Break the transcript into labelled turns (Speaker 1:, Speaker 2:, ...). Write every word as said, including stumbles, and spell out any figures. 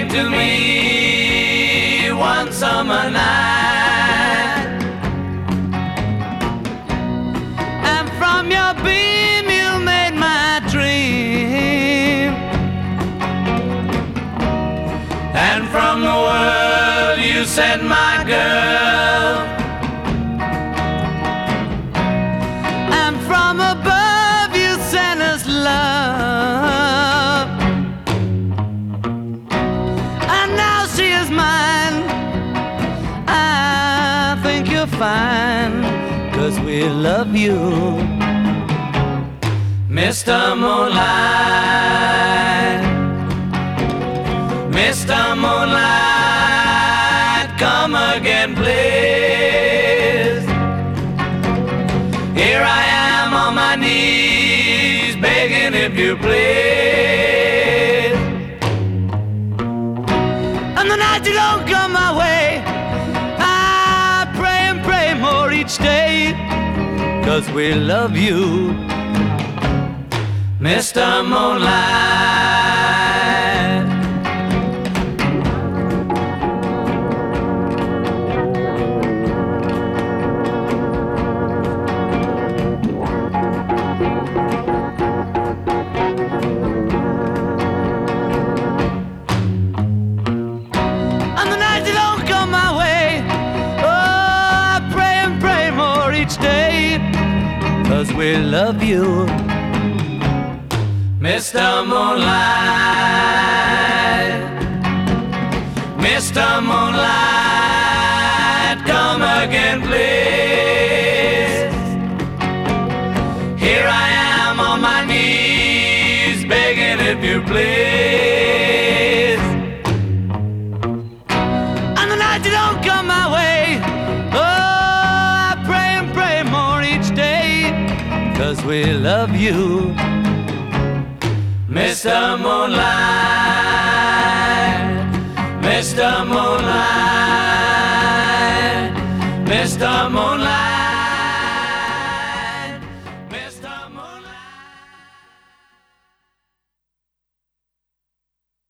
Speaker 1: to me one summer night, and from your beam you made my dream, and from the world you sent my girl, and from above you sent us love, and now she is mine. I think you're fine, 'cause we love you, Mister Moonlight. Mister Moonlight, come again, please. Here I am on my knees, begging if you please. And the night you don't come my way, I pray and pray more each day, 'cause we love you, Mister Moonlight. And the night you don't come my way, oh, I pray and pray more each day, 'cause we love you, Mister Moonlight. Mister Moonlight, come again, please. Here I am on my knees, begging if you please. And the night you don't come my way, oh, I pray and pray more each day, 'cause we love you, Mister Moonlight. Mister Moonlight. Mister Moonlight.